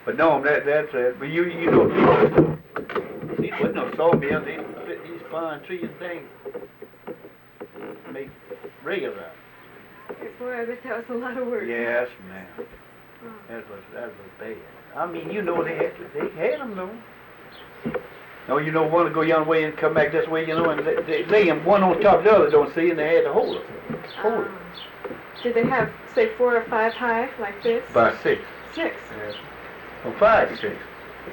But no, that's it. But you know, these wasn't no sawmills. These fine trees and things make regular. Boy, I bet that was a lot of work. Yes, ma'am. Oh. That was bad. I mean, you know, they had them though. No, you know, one to go yon way and come back this way, you know, and they lay them one on top of the other, don't see, and they had to hold them. Did they have, say, 4 or 5 high, like this? About 6. 6? Yes. Well, 5 to 6.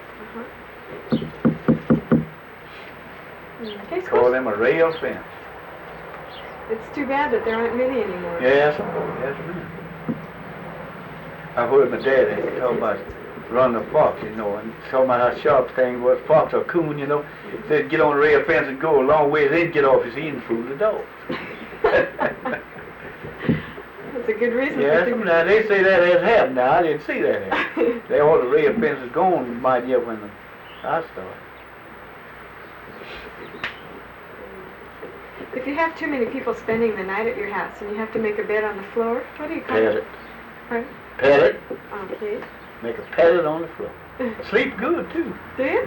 Okay, Call them a rail fence. It's too bad that there aren't many anymore. Yes, yes, ma'am. I heard my daddy talk about running a fox, you know, and talking about how sharp thing was, fox or coon, you know. Said get on the rail fence and go a long way, then get off his eating and fool the dog. That's a good reason. Yes, now they say that has happened now. I didn't see that happen. They all the rail fence is gone, might yet when I started. If you have too many people spending the night at your house and you have to make a bed on the floor, what do you call it? Pallet. Pardon? Pallet. Okay. Make a pallet on the floor. Sleep good too. Do you?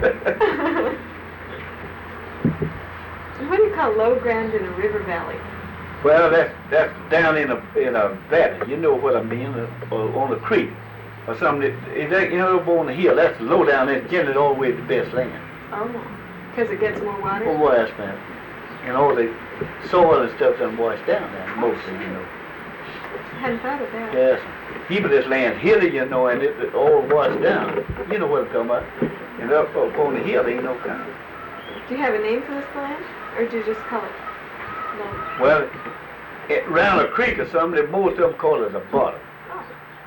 What do you call low ground in a river valley? Well, that's down in a valley. You know what I mean, or on a creek, or something. You know, up on the hill. That's low down there. Generally, all the way to the best land. Oh, because it gets more water. Well, why that's that? And all the soil and stuff doesn't wash down there mostly, you know. I hadn't thought of that. Yes. Even this land hilly, you know, and it all washed down. You know what I'm talking about. And up on the hill, ain't no kind. Do you have a name for this land, or do you just call it low? Well, around a creek or something, most of them call it a bottom. Oh.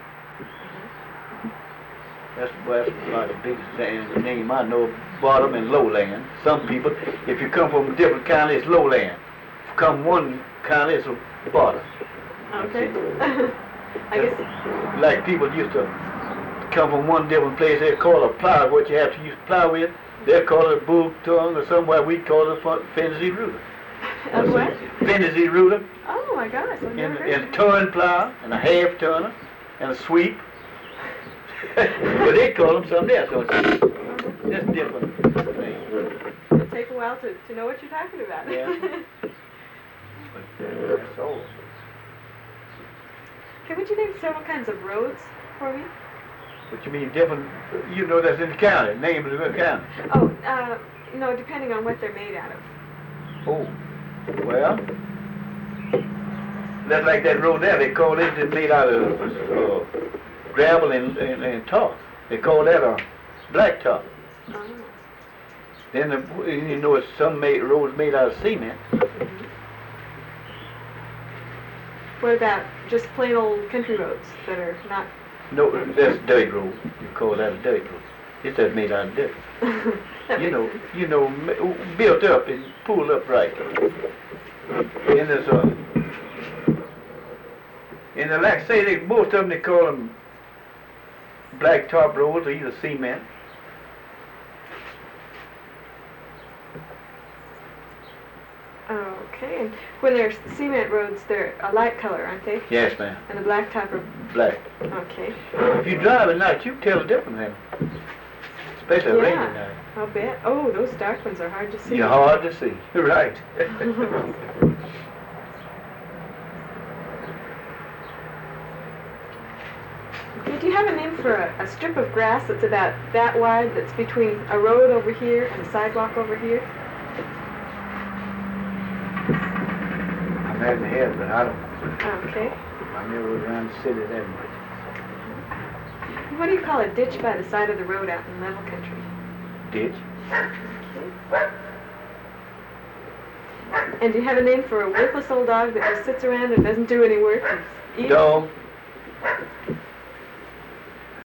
That's about the biggest name I know, bottom and lowland. Some people, if you come from a different county, it's lowland. If you come one county, it's a bottom. Okay. I guess. Like people used to come from one different place, they call a plow, what you have to use to plow with, they'll call it a bull tongue, or somewhere we call it a Fennesy ruler. A what? Fennesy ruler. Oh my gosh, I've never heard And a turn plow, and a half turner, and a sweep. But they call them something else, so it's just different things. It'll take a while to know what you're talking about. Yeah. But that's all. Okay, would you name several kinds of roads for me? What you mean different, you know that's in the county, name of the county. Oh, no, depending on what they're made out of. Oh, well, that's like that road there, they call it made out of gravel and tar. They call that a blacktop. Oh. Then, you know, it's some roads made out of cement. Mm-hmm. What about just plain old country roads that are not... No, that's a dirt road. You call that a dirt road. It's just made out of dirt. you know, built up and pulled up right. And there's and like I say, most of them they call them blacktop roads or either cement. Okay, and when they're cement roads, they're a light color, aren't they? Yes, ma'am. And the blacktop are... Black. Okay. If you drive at night, you can tell the difference then. Especially rainy night. I'll bet. Oh, those dark ones are hard to see. You're hard to see. Right. Okay, do you have a name for a strip of grass that's about that wide, that's between a road over here and a sidewalk over here? I'm having a head, but I don't. Okay. I never was around the city that much. What do you call a ditch by the side of the road out in level country? Ditch. Okay. And do you have a name for a worthless old dog that just sits around and doesn't do any work? And eats? Dog.